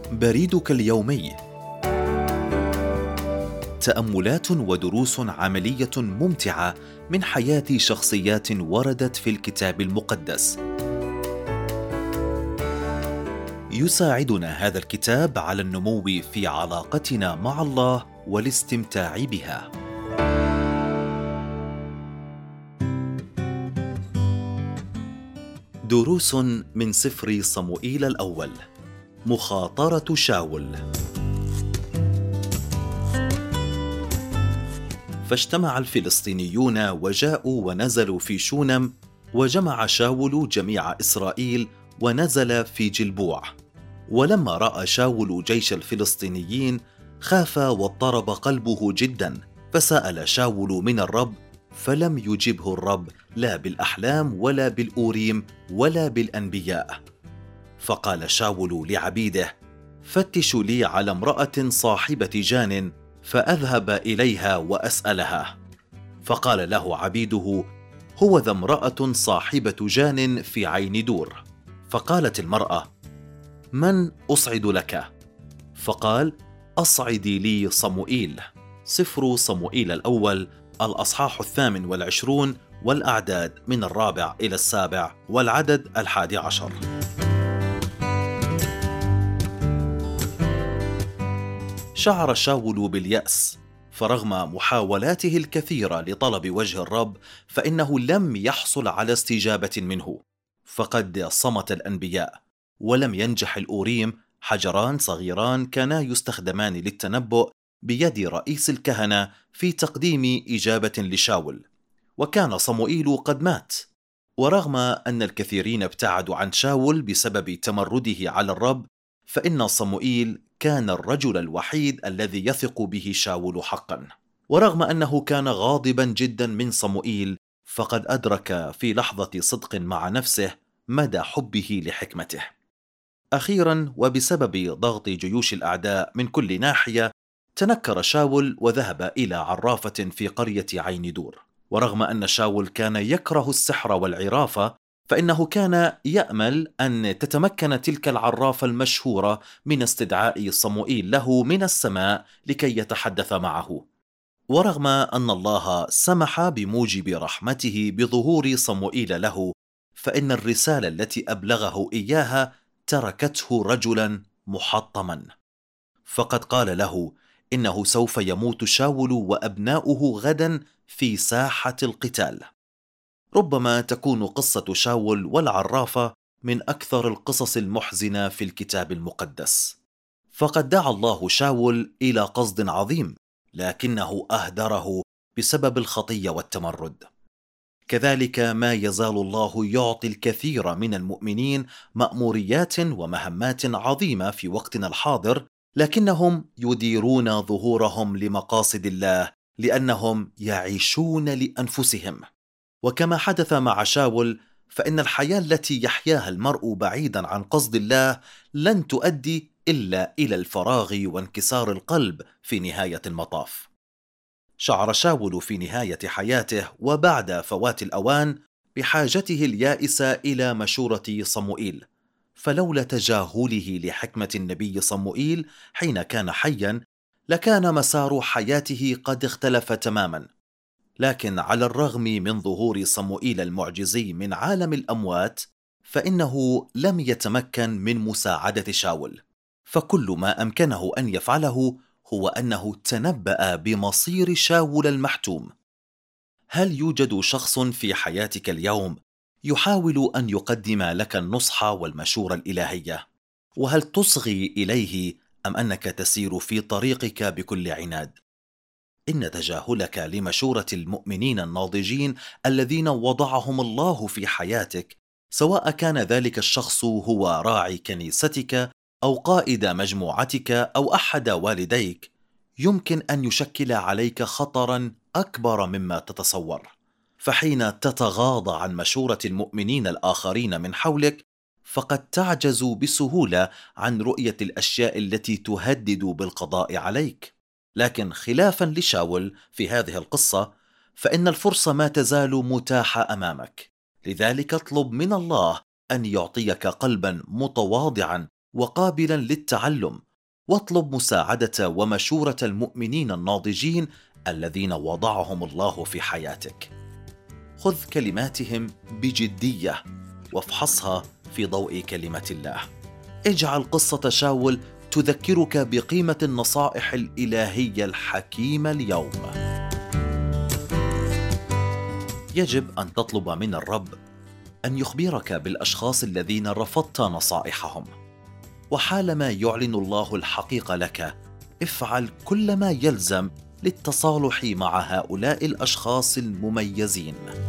بريدك اليومي. تأملات ودروس عملية ممتعة من حياة شخصيات وردت في الكتاب المقدس. يساعدنا هذا الكتاب على النمو في علاقتنا مع الله والاستمتاع بها. دروس من سفر صموئيل الأول. مخاطرة شاول. فاجتمع الفلسطينيون وجاءوا ونزلوا في شونم، وجمع شاول جميع إسرائيل ونزل في جلبوع. ولما رأى شاول جيش الفلسطينيين خاف واضطرب قلبه جدا، فسأل شاول من الرب، فلم يجبه الرب لا بالأحلام ولا بالأوريم ولا بالأنبياء. فقال شاول لعبيده: فتشوا لي على امرأة صاحبة جان فأذهب إليها وأسألها. فقال له عبيده: هو ذا امرأة صاحبة جان في عين دور. فقالت المرأة: من أصعد لك؟ فقال: أصعدي لي صموئيل. سفر صموئيل الأول الأصحاح 28 والأعداد من 4 إلى 7 والعدد 11. شعر شاول باليأس، فرغم محاولاته الكثيرة لطلب وجه الرب فإنه لم يحصل على استجابة منه. فقد صمت الأنبياء، ولم ينجح الأوريم، حجران صغيران كانا يستخدمان للتنبؤ بيد رئيس الكهنة في تقديم إجابة لشاول. وكان صموئيل قد مات. ورغم أن الكثيرين ابتعدوا عن شاول بسبب تمرده على الرب، فإن صموئيل كان الرجل الوحيد الذي يثق به شاول حقا. ورغم أنه كان غاضبا جدا من صموئيل، فقد أدرك في لحظة صدق مع نفسه مدى حبه لحكمته. أخيرا، وبسبب ضغط جيوش الأعداء من كل ناحية، تنكر شاول وذهب إلى عرافة في قرية عين دور. ورغم أن شاول كان يكره السحر والعرافة، فإنه كان يأمل أن تتمكن تلك العرافة المشهورة من استدعاء صموئيل له من السماء لكي يتحدث معه. ورغم أن الله سمح بموجب رحمته بظهور صموئيل له، فإن الرسالة التي أبلغه إياها تركته رجلا محطما. فقد قال له إنه سوف يموت شاول وأبناؤه غدا في ساحة القتال. ربما تكون قصة شاول والعرافة من أكثر القصص المحزنة في الكتاب المقدس. فقد دعا الله شاول إلى قصد عظيم، لكنه أهدره بسبب الخطية والتمرد. كذلك ما يزال الله يعطي الكثير من المؤمنين مأموريات ومهمات عظيمة في وقتنا الحاضر، لكنهم يديرون ظهورهم لمقاصد الله لأنهم يعيشون لأنفسهم. وكما حدث مع شاول، فإن الحياة التي يحياها المرء بعيدا عن قصد الله لن تؤدي إلا إلى الفراغ وانكسار القلب في نهاية المطاف. شعر شاول في نهاية حياته وبعد فوات الأوان بحاجته اليائسة إلى مشورة صموئيل، فلولا تجاهله لحكمة النبي صموئيل حين كان حيا لكان مسار حياته قد اختلف تماما. لكن على الرغم من ظهور صموئيل المعجزي من عالم الأموات، فإنه لم يتمكن من مساعدة شاول. فكل ما أمكنه أن يفعله هو أنه تنبأ بمصير شاول المحتوم. هل يوجد شخص في حياتك اليوم يحاول أن يقدم لك النصح والمشورة الإلهية؟ وهل تصغي إليه أم أنك تسير في طريقك بكل عناد؟ إن تجاهلك لمشورة المؤمنين الناضجين الذين وضعهم الله في حياتك، سواء كان ذلك الشخص هو راعي كنيستك أو قائد مجموعتك أو أحد والديك، يمكن أن يشكل عليك خطرا أكبر مما تتصور. فحين تتغاضى عن مشورة المؤمنين الآخرين من حولك، فقد تعجز بسهولة عن رؤية الأشياء التي تهدد بالقضاء عليك. لكن خلافا لشاول في هذه القصة، فإن الفرصة ما تزال متاحة أمامك. لذلك اطلب من الله أن يعطيك قلبا متواضعا وقابلا للتعلم، واطلب مساعدة ومشورة المؤمنين الناضجين الذين وضعهم الله في حياتك. خذ كلماتهم بجدية وافحصها في ضوء كلمة الله. اجعل قصة شاول تذكرك بقيمة النصائح الإلهية الحكيمة اليوم. يجب أن تطلب من الرب أن يخبرك بالأشخاص الذين رفضت نصائحهم، وحالما يعلن الله الحقيقة لك افعل كل ما يلزم للتصالح مع هؤلاء الأشخاص المميزين.